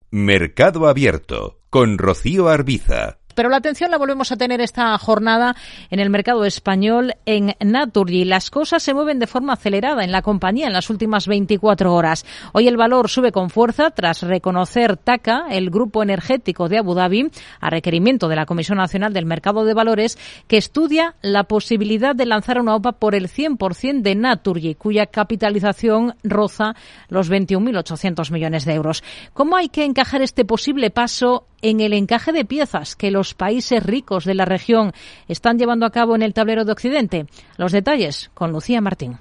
Mercado Abierto, con Rocío Arbiza. Pero la atención la volvemos a tener esta jornada en el mercado español en Naturgy. Las cosas se mueven de forma acelerada en la compañía en las últimas 24 horas. Hoy el valor sube con fuerza tras reconocer TAQA, el grupo energético de Abu Dhabi, a requerimiento de la Comisión Nacional del Mercado de Valores, que estudia la posibilidad de lanzar una OPA por el 100% de Naturgy, cuya capitalización roza los 21.800 millones de euros. ¿Cómo hay que encajar este posible paso en el encaje de piezas que los países ricos de la región están llevando a cabo en el tablero de Occidente? Los detalles con Lucía Martín.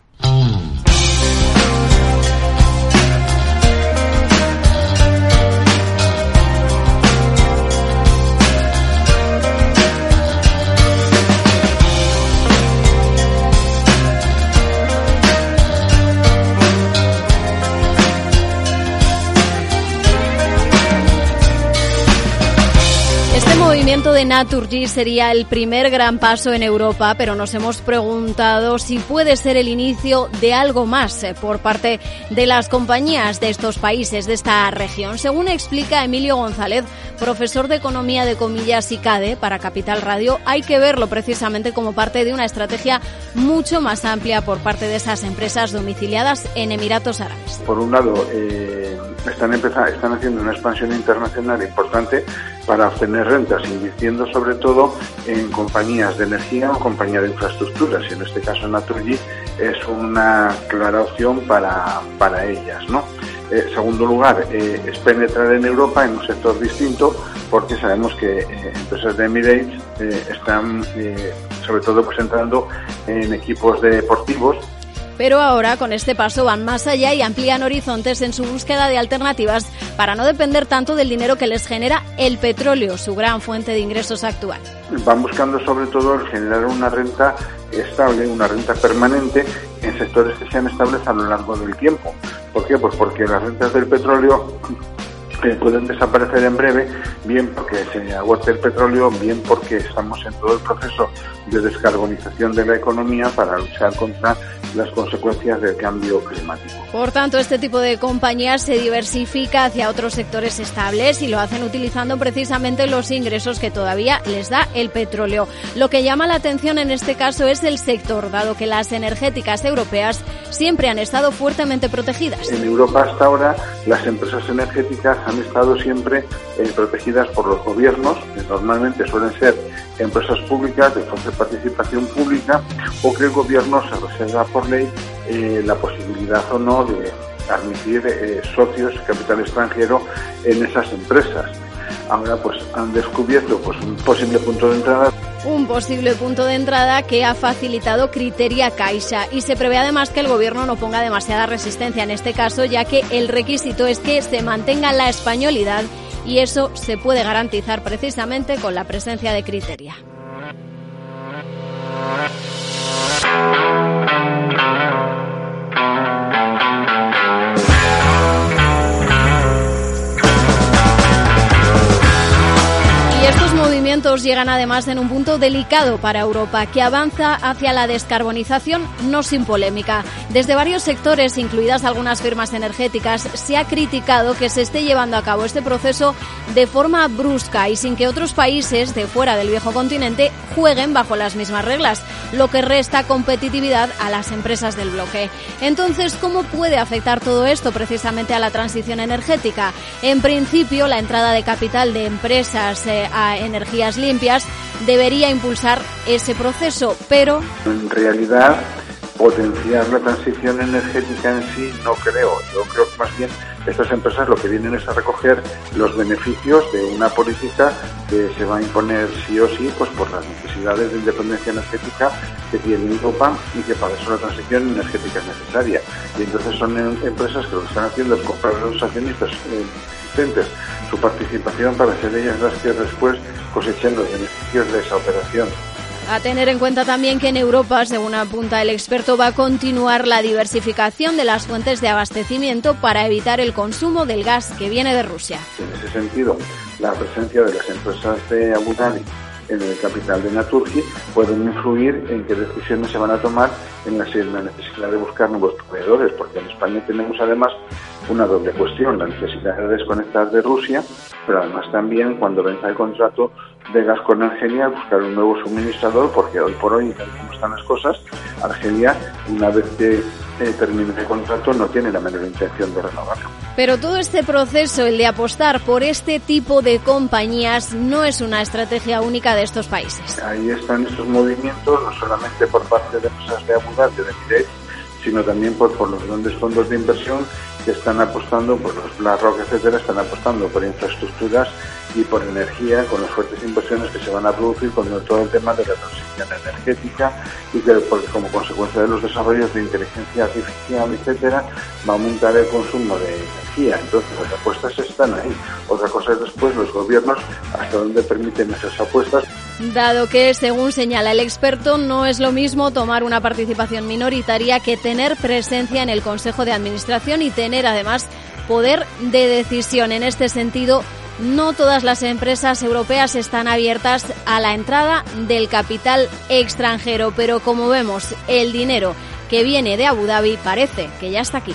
El movimiento de Naturgy sería el primer gran paso en Europa, pero nos hemos preguntado si puede ser el inicio de algo más por parte de las compañías de estos países, de esta región. Según explica Emilio González, profesor de Economía de Comillas y CADE para Capital Radio, hay que verlo precisamente como parte de una estrategia mucho más amplia por parte de esas empresas domiciliadas en Emiratos Árabes. Por un lado, están haciendo una expansión internacional importante para obtener rentas, invirtiendo sobre todo en compañías de energía o compañías de infraestructuras, y en este caso Naturgy es una clara opción para ellas, ¿no? Segundo lugar, es penetrar en Europa en un sector distinto, porque sabemos que empresas de Emirates están sobre todo pues entrando en equipos deportivos. Pero ahora, con este paso, van más allá y amplían horizontes en su búsqueda de alternativas para no depender tanto del dinero que les genera el petróleo, su gran fuente de ingresos actual. Van buscando sobre todo el generar una renta estable, una renta permanente en sectores que sean estables a lo largo del tiempo. ¿Por qué? Pues porque las rentas del petróleo pueden desaparecer en breve, bien porque se agote el petróleo, bien porque estamos en todo el proceso de descarbonización de la economía para luchar contra las consecuencias del cambio climático. Por tanto, este tipo de compañías se diversifica hacia otros sectores estables y lo hacen utilizando precisamente los ingresos que todavía les da el petróleo. Lo que llama la atención en este caso es el sector, dado que las energéticas europeas siempre han estado fuertemente protegidas. En Europa hasta ahora las empresas energéticas han estado siempre protegidas por los gobiernos, que normalmente suelen ser empresas públicas de fuerte participación pública, o que el gobierno se reserva por ley la posibilidad o no de admitir socios, capital extranjero en esas empresas. Ahora pues han descubierto pues un posible punto de entrada. Un posible punto de entrada que ha facilitado Criteria Caixa, y se prevé además que el gobierno no ponga demasiada resistencia en este caso, ya que el requisito es que se mantenga la españolidad, y eso se puede garantizar precisamente con la presencia de Criteria. Estos movimientos llegan además en un punto delicado para Europa, que avanza hacia la descarbonización no sin polémica. Desde varios sectores, incluidas algunas firmas energéticas, se ha criticado que se esté llevando a cabo este proceso de forma brusca y sin que otros países de fuera del viejo continente jueguen bajo las mismas reglas, lo que resta competitividad a las empresas del bloque. Entonces, ¿cómo puede afectar todo esto precisamente a la transición energética? En principio, la entrada de capital de empresas a energías limpias debería impulsar ese proceso, pero en realidad potenciar la transición energética en sí no creo. Yo creo que más bien estas empresas lo que vienen es a recoger los beneficios de una política que se va a imponer sí o sí pues por las necesidades de independencia energética que tiene Europa, y que para eso la transición energética es necesaria. Y entonces son empresas que lo que están haciendo es comprar a los accionistas existentes su participación para ser ellas las que después cosechen los beneficios de esa operación. A tener en cuenta también que en Europa, según apunta el experto, va a continuar la diversificación de las fuentes de abastecimiento para evitar el consumo del gas que viene de Rusia. En ese sentido, la presencia de las empresas de Abu Dhabi en el capital de Naturgy pueden influir en qué decisiones se van a tomar en la necesidad de buscar nuevos proveedores, porque en España tenemos además una doble cuestión, la necesidad de desconectar de Rusia, pero además también cuando venza el contrato de gas con Argelia buscar un nuevo suministrador, porque hoy por hoy, como están las cosas, Argelia, una vez que termine el contrato, no tiene la menor intención de renovarlo. Pero todo este proceso, el de apostar por este tipo de compañías, no es una estrategia única de estos países. Ahí están estos movimientos, no solamente por parte de empresas de Abu Dhabi, de Emirates, sino también por los grandes fondos de inversión que están apostando, por los BlackRock, etcétera, están apostando por infraestructuras y por energía, con las fuertes inversiones que se van a producir con todo el tema de la transición energética, y que porque como consecuencia de los desarrollos de inteligencia artificial, etcétera, va a aumentar el consumo de energía. Entonces las apuestas están ahí. Otra cosa es después los gobiernos hasta dónde permiten esas apuestas. Dado que, según señala el experto, no es lo mismo tomar una participación minoritaria que tener presencia en el Consejo de Administración y tener además poder de decisión. En este sentido, no todas las empresas europeas están abiertas a la entrada del capital extranjero, pero como vemos, el dinero que viene de Abu Dhabi parece que ya está aquí.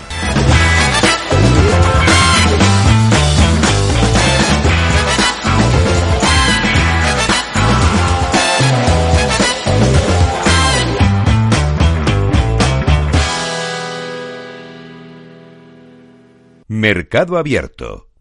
Mercado Abierto